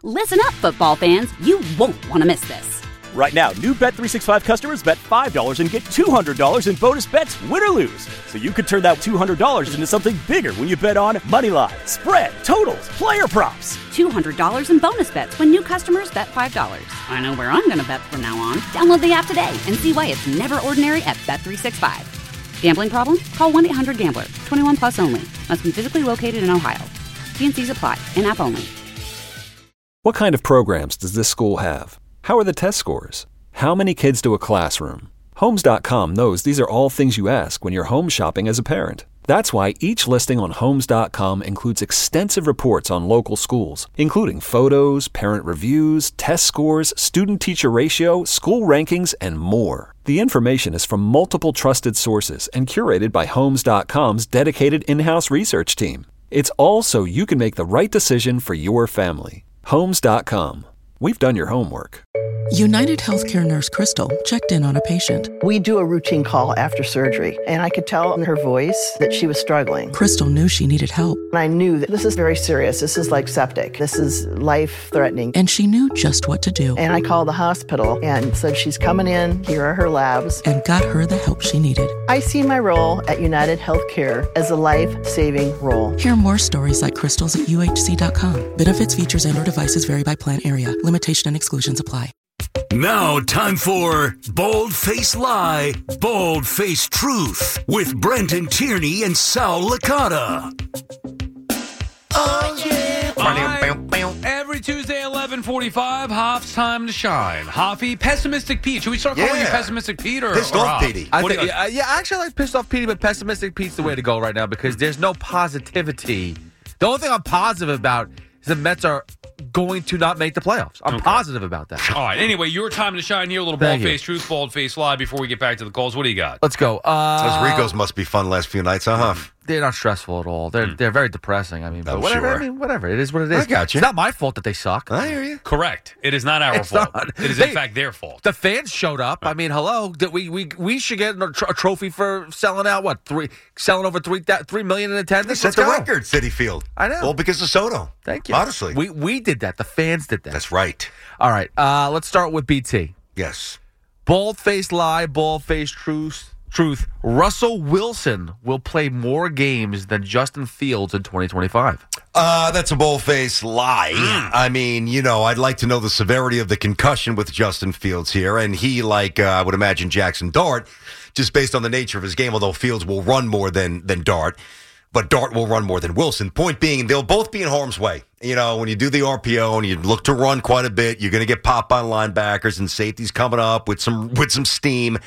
Listen up, football fans. You won't want to miss this. Right now, new Bet365 customers bet $5 and get $200 in bonus bets, win or lose. So you could turn that $200 into something bigger when you bet on moneyline, spread, totals, player props. $200 in bonus bets when new customers bet $5. I know where I'm going to bet from now on. Download the app today and see why it's never ordinary at Bet365. Gambling problem? Call 1-800-GAMBLER. 21 plus only. Must be physically located in Ohio. T&Cs apply. In-app only. What kind of programs does this school have? How are the test scores? How many kids do a classroom? Homes.com knows these are all things you ask when you're home shopping as a parent. That's why each listing on Homes.com includes extensive reports on local schools, including photos, parent reviews, test scores, student-teacher ratio, school rankings, and more. The information is from multiple trusted sources and curated by Homes.com's dedicated in-house research team. It's all so you can make the right decision for your family. Homes.com. We've done your homework. United Healthcare nurse Crystal checked in on a patient. We do a routine call after surgery, and I could tell in her voice that she was struggling. Crystal knew she needed help. And I knew that this is very serious. This is like septic. This is life-threatening. And she knew just what to do. And I called the hospital and said, she's coming in. Here are her labs. And got her the help she needed. I see my role at United Healthcare as a life-saving role. Hear more stories like Crystal's at UHC.com. Benefits, features, and/or devices vary by plan area. Limitation and exclusions apply. Now, time for Bold Face Lie, Bold Face Truth with Brenton Tierney and Sal Licata. Oh, yeah. Every Tuesday, 11:45, Hoff's time to shine. Hoffy, Pessimistic Pete. Should we start calling you Pessimistic Pete or Pissed off Petey? Actually, I like Pissed Off Petey, but Pessimistic Pete's the way to go right now because there's no positivity. The only thing I'm positive about is the Mets are going to not make the playoffs. I'm positive about that. All right. Anyway, your time to shine here. A little bald face truth, bald face lie before we get back to the calls. What do you got? Let's go. Those Ricos must be fun last few nights, huh? They're not stressful at all. They're very depressing. I mean, but whatever. Sure. I mean, whatever. It is what it is. I got you. It's not my fault that they suck. I hear you. Correct. It is not our fault. It is in fact their fault. The fans showed up. I mean, hello. We should get a trophy for selling out. Selling over 3 million in attendance. They set the record, Citi Field. I know. All because of Soto. Thank you. Honestly, we did that. The fans did that. That's right. All right. Let's start with BT. Yes. Bald-faced lie, bald-faced truth. Russell Wilson will play more games than Justin Fields in 2025. That's a bold-faced lie. I mean, I'd like to know the severity of the concussion with Justin Fields here. And he, I would imagine Jackson Dart, just based on the nature of his game, although Fields will run more than Dart. But Dart will run more than Wilson. Point being, they'll both be in harm's way. When you do the RPO and you look to run quite a bit, you're going to get popped by linebackers and safeties coming up with some steam.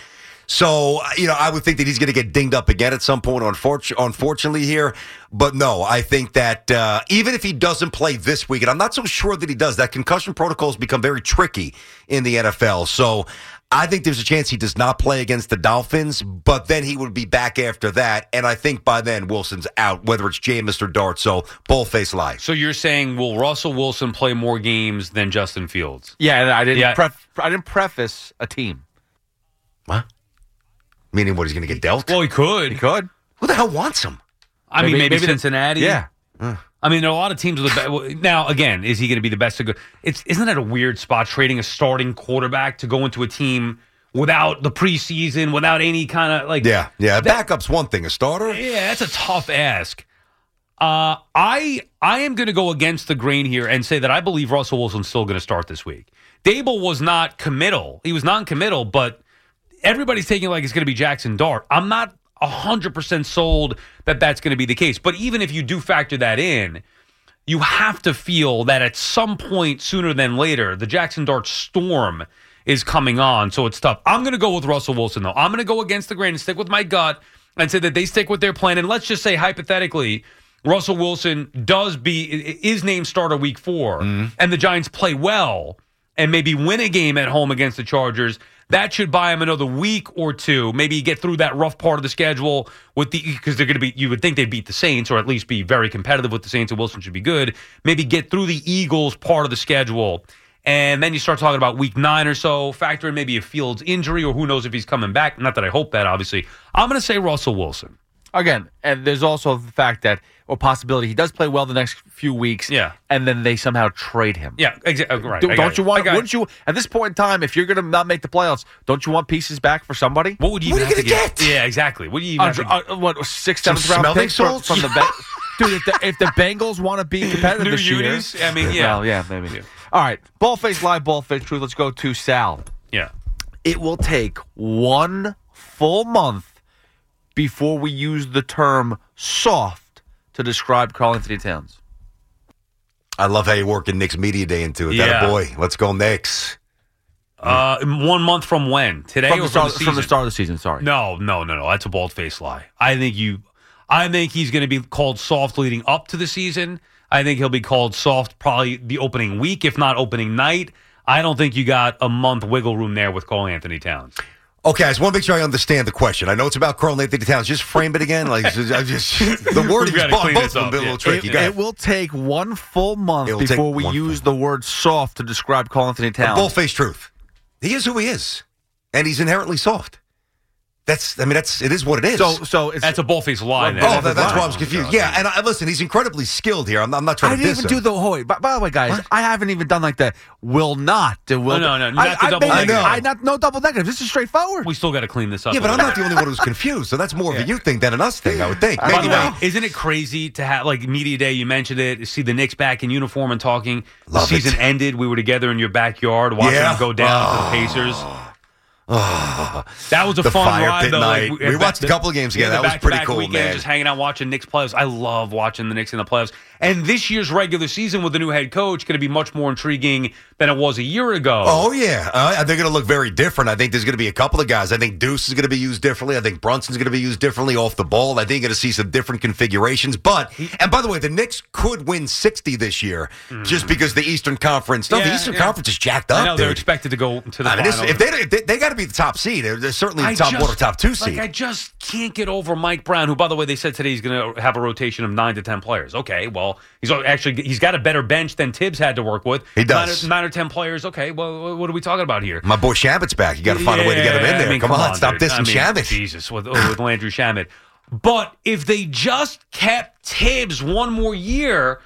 So, I would think that he's going to get dinged up again at some point, unfortunately here. But no, I think that even if he doesn't play this week, and I'm not so sure that he does, that concussion protocol has become very tricky in the NFL. So I think there's a chance he does not play against the Dolphins, but then he would be back after that. And I think by then Wilson's out, whether it's Jameis or Dart. So bold-faced lie. So you're saying, will Russell Wilson play more games than Justin Fields? Yeah, and I didn't preface a team. What? Meaning what, he's going to get dealt? Well, he could. Who the hell wants him? I mean, maybe Cincinnati. Yeah. I mean, there are a lot of teams with the now. Again, is he going to be the best? Isn't that a weird spot, trading a starting quarterback to go into a team without the preseason, without any kind of Yeah. Backup's one thing. A starter? Yeah, that's a tough ask. I am going to go against the grain here and say that I believe Russell Wilson's still going to start this week. Dable was not committal. He was non-committal, but everybody's taking it like it's going to be Jackson Dart. I'm not 100% sold that that's going to be the case. But even if you do factor that in, you have to feel that at some point sooner than later, the Jackson Dart storm is coming on. So it's tough. I'm going to go with Russell Wilson, though. I'm going to go against the grain and stick with my gut and say that they stick with their plan. And let's just say, hypothetically, Russell Wilson is named starter week 4, and the Giants play well and maybe win a game at home against the Chargers. That should buy him another week or two. Maybe get through that rough part of the schedule because they're going to be. You would think they'd beat the Saints or at least be very competitive with the Saints, and Wilson should be good. Maybe get through the Eagles part of the schedule, and then you start talking about week 9 or so. Factor in maybe a Fields injury, or who knows if he's coming back. Not that I hope that, obviously. I'm going to say Russell Wilson. Again, and there's also the fact that or possibility he does play well the next few weeks. Yeah. And then they somehow trade him. Yeah, exactly. Right. Don't you want? Wouldn't you? At this point in time, if you're going to not make the playoffs, don't you want pieces back for somebody? What would you What even are you have to gonna get? Yeah, exactly. What do you even have to get? What 6th, Some 7th round smelling picks from salts? the dude? If the Bengals want to be competitive New this year, unis? I mean, yeah. Well, yeah, maybe. Yeah. All right, Ballface Live, Ballface Truth. Let's go to Sal. Yeah. It will take 1 full month before we use the term soft to describe Karl Anthony Towns. I love how you're working Knicks Media Day into it. Yeah. That boy. Let's go Knicks. 1 month from when? Today From or the start, from the season? from the start of the season, sorry. No. That's a bald-faced lie. I think he's going to be called soft leading up to the season. I think he'll be called soft probably the opening week, if not opening night. I don't think you got a month wiggle room there with Karl Anthony Towns. Okay, I just want to make sure I understand the question. I know it's about Karl Anthony Towns. Just frame it again. Like the word We've is gotta clean both this of them up, a little yeah. tricky. Go ahead. It will take 1 full month It'll take before we one use full the word soft to describe Karl Anthony Towns. Bull-faced truth. He is who he is, and he's inherently soft. It is what it is. So it's, That's a bull-faced lie. then. that's why I was confused. Yeah, and listen, he's incredibly skilled here. I'm not trying I to didn't diss even him. do the whole. By the way, guys, What? I haven't even done like the will not. Will No, not the double negative. no double negative. This is straightforward. We still got to clean this up. Yeah, a but I'm little not the only one who's confused. So that's more of a you thing than an us thing, I would think. By Maybe the way, not. isn't it crazy to have like media day? You mentioned it. See the Knicks back in uniform and talking. Love the season it. ended. We were together in your backyard watching Yeah. them go down to the Pacers. That was a The fun fire ride, pit though. night. Like, We watched a couple of games together. That was pretty back-to-back cool, weekend, man. Just hanging out watching Knicks playoffs. I love watching the Knicks in the playoffs. And this year's regular season with the new head coach going to be much more intriguing than it was a year ago. Oh, yeah. They're going to look very different. I think there's going to be a couple of guys. I think Deuce is going to be used differently. I think Brunson's going to be used differently off the ball. I think you're going to see some different configurations. And by the way, the Knicks could win 60 this year just because the Eastern Conference. The Eastern Conference is jacked up. I know they're dude. expected to go to the I mean, final. if they got to be the top seed. They're certainly the top one or top two seed. Like, I just can't get over Mike Brown, who, by the way, they said today he's going to have a rotation of 9 to 10 players. Okay, well, he's got a better bench than Tibbs had to work with. He does. 9 or 10 players. Okay, well, what are we talking about here? My boy Shamit's back. You got to find a way to get him in there. I mean, come on, stop dude. dissing Shamit. Jesus, with Landry Shamet. But if they just kept Tibbs one more year,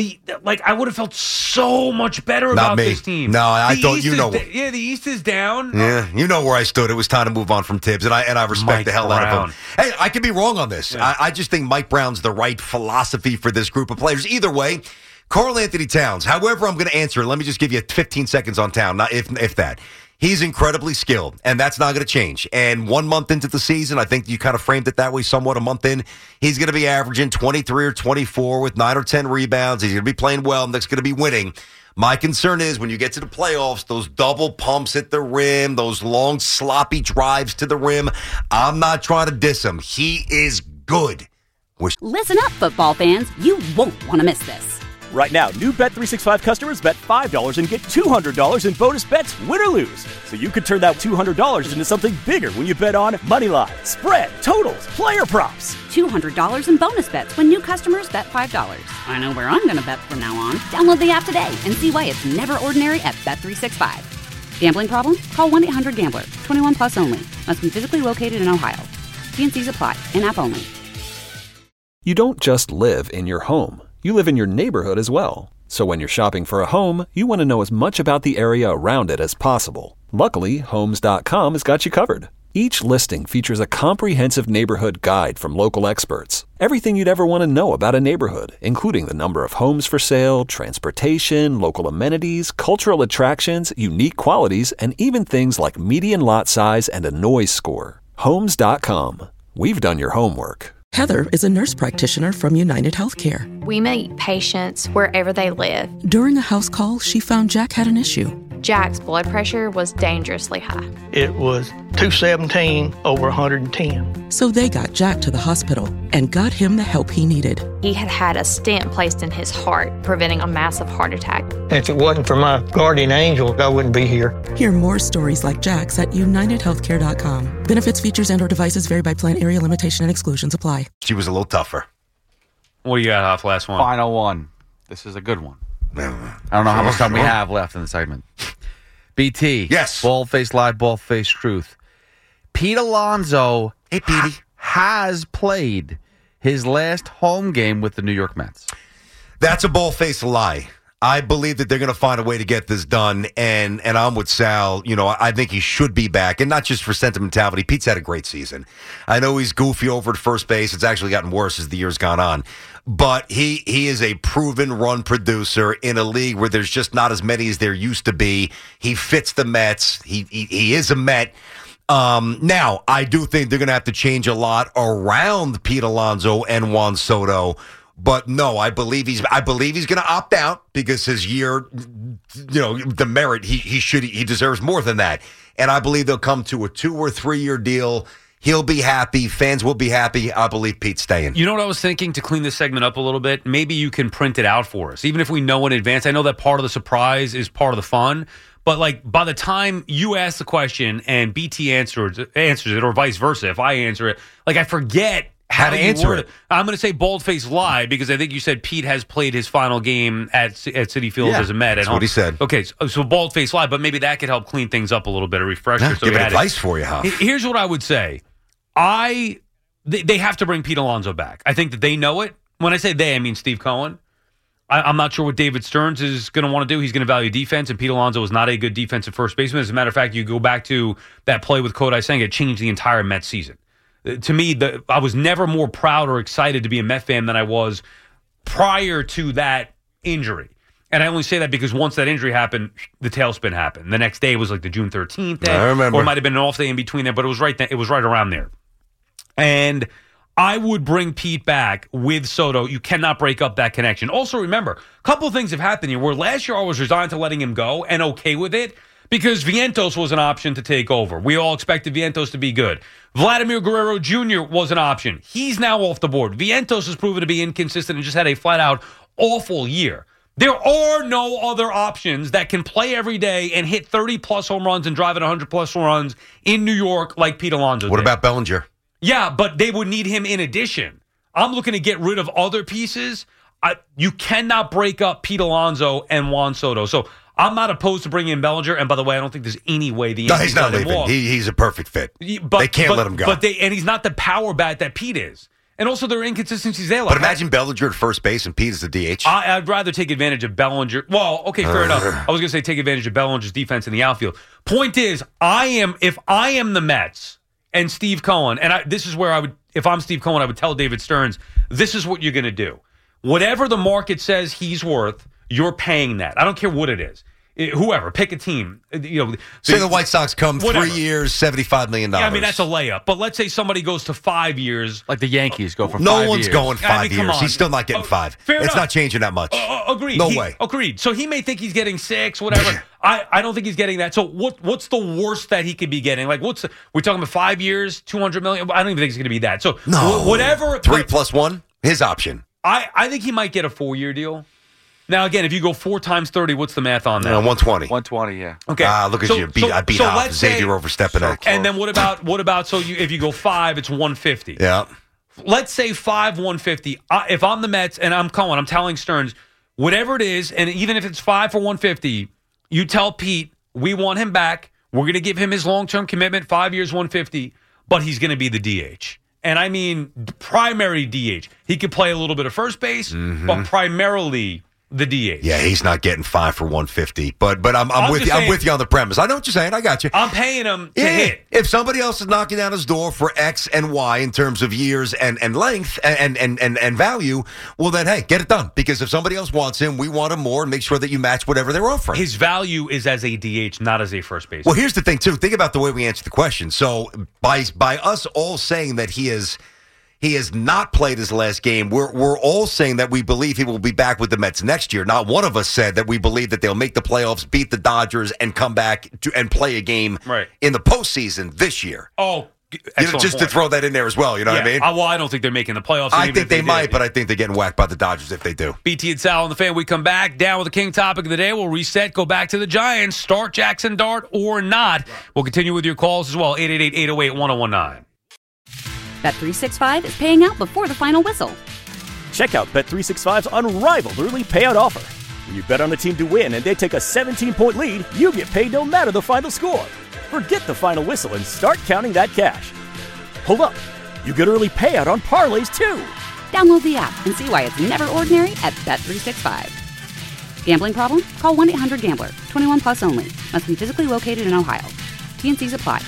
I would have felt so much better about this team. No, I The thought East you is know. the East is down. Yeah, you know where I stood. It was time to move on from Tibbs, and I respect Mike the hell out of Brown. him. Hey, I could be wrong on this. Yeah. I just think Mike Brown's the right philosophy for this group of players. Either way, Karl Anthony Towns. However, I'm going to answer it. Let me just give you 15 seconds on Town. Not if that. He's incredibly skilled, and that's not going to change. And 1 month into the season, I think you kind of framed it that way somewhat. A month in, he's going to be averaging 23 or 24 with 9 or 10 rebounds. He's going to be playing well, and that's going to be winning. My concern is when you get to the playoffs, those double pumps at the rim, those long, sloppy drives to the rim. I'm not trying to diss him. He is good. Listen up, football fans. You won't want to miss this. Right now, new Bet365 customers bet $5 and get $200 in bonus bets, win or lose. So you could turn that $200 into something bigger when you bet on Moneyline, spread, totals, player props. $200 in bonus bets when new customers bet $5. I know where I'm going to bet from now on. Download the app today and see why it's never ordinary at Bet365. Gambling problem? Call 1-800-GAMBLER. 21 plus only. Must be physically located in Ohio. T&Cs apply. In-app only. You don't just live in your home. You live in your neighborhood as well. So when you're shopping for a home, you want to know as much about the area around it as possible. Luckily, Homes.com has got you covered. Each listing features a comprehensive neighborhood guide from local experts. Everything you'd ever want to know about a neighborhood, including the number of homes for sale, transportation, local amenities, cultural attractions, unique qualities, and even things like median lot size and a noise score. Homes.com. We've done your homework. Heather is a nurse practitioner from United Healthcare. We meet patients wherever they live. During a house call, she found Jack had an issue. Jack's blood pressure was dangerously high. It was 217 over 110. So they got Jack to the hospital and got him the help he needed. He had had a stent placed in his heart, preventing a massive heart attack. If it wasn't for my guardian angel, I wouldn't be here. Hear more stories like Jack's at UnitedHealthcare.com. Benefits, features, and/or devices vary by plan, area, limitation, and exclusions apply. She was a little tougher. What do you got off last one? Final one. This is a good one. I don't know how much time we have left in the segment. BT. Yes. Bald-faced lie, bald-faced truth. Pete Alonso Hey, Petey. has played his last home game with the New York Mets. That's a bold-faced lie. I believe that they're going to find a way to get this done, and I'm with Sal. You know, I think he should be back, and not just for sentimentality. Pete's had a great season. I know he's goofy over at first base. It's actually gotten worse as the year's gone on. But he is a proven run producer in a league where there's just not as many as there used to be. He fits the Mets. He is a Met. Now, I do think they're going to have to change a lot around Pete Alonso and Juan Soto. But no, I believe he's going to opt out because his year, you know, the merit he deserves more than that. And I believe they'll come to a 2 or 3 year deal. He'll be happy. Fans will be happy. I believe Pete's staying. You know what I was thinking to clean this segment up a little bit? Maybe you can print it out for us, even if we know in advance. I know that part of the surprise is part of the fun. But, like, by the time you ask the question and BT answers it, or vice versa, if I answer it, like, I forget how to answer it. I'm going to say bold-faced lie because I think you said Pete has played his final game at Citi Field as a Met. That's what he said. Okay, so bold-faced lie, but maybe that could help clean things up a little bit, a refresher. Yeah, so give advice for you, huh? Here's what I would say. They have to bring Pete Alonso back. I think that they know it. When I say they, I mean Steve Cohen. I'm not sure what David Stearns is going to want to do. He's going to value defense, and Pete Alonso is not a good defensive first baseman. As a matter of fact, you go back to that play with Kodai Senga, it changed the entire Mets season. To me, I was never more proud or excited to be a Met fan than I was prior to that injury. And I only say that because once that injury happened, the tailspin happened. The next day was like the June 13th day. I remember. Or it might have been an off day in between there, but it was right around there. And I would bring Pete back with Soto. You cannot break up that connection. Also, remember, a couple of things have happened here where last year I was resigned to letting him go and okay with it because Vientos was an option to take over. We all expected Vientos to be good. Vladimir Guerrero Jr. was an option. He's now off the board. Vientos has proven to be inconsistent and just had a flat-out awful year. There are no other options that can play every day and hit 30-plus home runs and drive at 100-plus runs in New York like Pete Alonso What did. about Bellinger? Yeah, but they would need him in addition. I'm looking to get rid of other pieces. You cannot break up Pete Alonso and Juan Soto. So I'm not opposed to bringing in Bellinger. And by the way, I don't think there's any way the Yankees let him walk. He's a perfect fit. They can't let him go. And he's not the power bat that Pete is. And also there are inconsistencies there. But imagine Bellinger at first base and Pete is the DH. I'd rather take advantage of Bellinger. Well, okay, fair enough. I was going to say take advantage of Bellinger's defense in the outfield. Point is, if I am the Mets and Steve Cohen, and this is where I would, if I'm Steve Cohen, I would tell David Stearns, this is what you're going to do. Whatever the market says he's worth, you're paying that. I don't care what it is. Whoever, pick a team. Say the White Sox come whatever. 3 years, $75 million. Yeah, I mean, that's a layup. But let's say somebody goes to 5 years. Like the Yankees go for 5 years. No one's going 5 years. Come on. He's still not getting 5. It's not changing that much. Agreed. No way. Agreed. So he may think he's getting 6, whatever. I don't think he's getting that. So what's the worst that he could be getting? Like, we're talking about 5 years, $200 million? I don't even think it's going to be that. So whatever. 3 plus 1, his option. I think he might get a 4-year deal. Now, again, if you go 4 times 30, what's the math on that? 120. 120, yeah. Okay. Look at you. I beat off Xavier overstepping it. And then what about if you go 5, it's 150. Yeah. Let's say 5, 150. If I'm the Mets and I'm Cohen, I'm telling Stearns, whatever it is, and even if it's 5 for 150, you tell Pete, we want him back. We're going to give him his long-term commitment, 5 years, 150, but he's going to be the DH. And I mean primary DH. He could play a little bit of first base, but primarily the DH. Yeah, he's not getting 5 for 150. But I'm with you. I'm with you on the premise. I know what you're saying. I got you. I'm paying him to hit. If somebody else is knocking down his door for X and Y in terms of years and length and value, well then, hey, get it done. Because if somebody else wants him, we want him more, and make sure that you match whatever they're offering. His value is as a DH, not as a first baseman. Well, here's the thing too. Think about the way we answer the question. So by us all saying that he has not played his last game. We're all saying that we believe he will be back with the Mets next year. Not one of us said that we believe that they'll make the playoffs, beat the Dodgers, and come back and play a game in the postseason this year. Oh, just to throw that in there as well. You know what I mean? Well, I don't think they're making the playoffs. I think they might, but I think they're getting whacked by the Dodgers if they do. BT and Sal on the Fan. We come back down with the King topic of the day. We'll reset, go back to the Giants, start Jackson Dart or not. We'll continue with your calls as well. 888-808-1019. Bet365 is paying out before the final whistle. Check out Bet365's unrivaled early payout offer. When you bet on a team to win and they take a 17-point lead, you get paid no matter the final score. Forget the final whistle and start counting that cash. Hold up. You get early payout on parlays, too. Download the app and see why it's never ordinary at Bet365. Gambling problem? Call 1-800-GAMBLER. 21 plus only. Must be physically located in Ohio. T&Cs apply.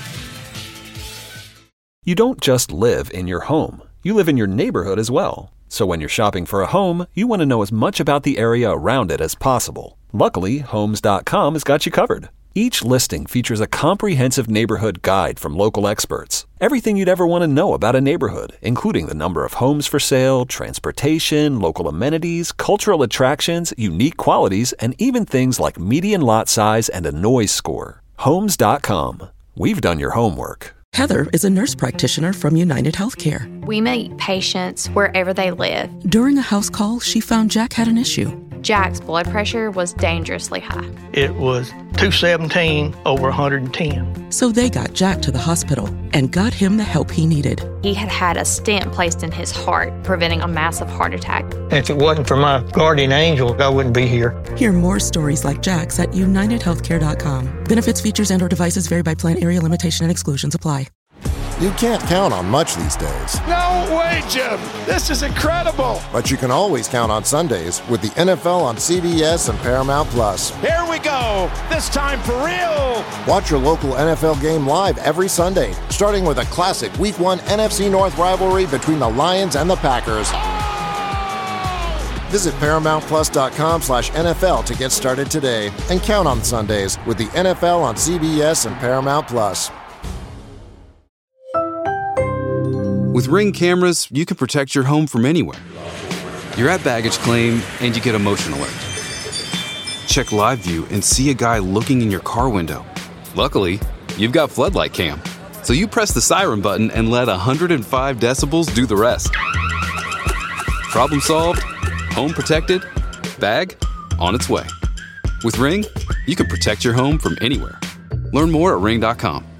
You don't just live in your home. You live in your neighborhood as well. So when you're shopping for a home, you want to know as much about the area around it as possible. Luckily, Homes.com has got you covered. Each listing features a comprehensive neighborhood guide from local experts. Everything you'd ever want to know about a neighborhood, including the number of homes for sale, transportation, local amenities, cultural attractions, unique qualities, and even things like median lot size and a noise score. Homes.com. We've done your homework. Heather is a nurse practitioner from United Healthcare. We meet patients wherever they live. During a house call, she found Jack had an issue. Jack's blood pressure was dangerously high. It was 217 over 110. So they got Jack to the hospital and got him the help he needed. He had a stent placed in his heart, preventing a massive heart attack. If it wasn't for my guardian angel, I wouldn't be here. Hear more stories like Jack's at UnitedHealthcare.com. Benefits, features, and/or devices vary by plan, area, limitation, and exclusions apply. You can't count on much these days. No way, Jim. This is incredible. But you can always count on Sundays with the NFL on CBS and Paramount Plus. Here we go. This time for real. Watch your local NFL game live every Sunday, starting with a classic Week 1 NFC North rivalry between the Lions and the Packers. Visit ParamountPlus.com/NFL to get started today and count on Sundays with the NFL on CBS and Paramount Plus. With Ring cameras, you can protect your home from anywhere. You're at baggage claim and you get a motion alert. Check live view and see a guy looking in your car window. Luckily, you've got Floodlight Cam. So you press the siren button and let 105 decibels do the rest. Problem solved, home protected, bag on its way. With Ring, you can protect your home from anywhere. Learn more at ring.com.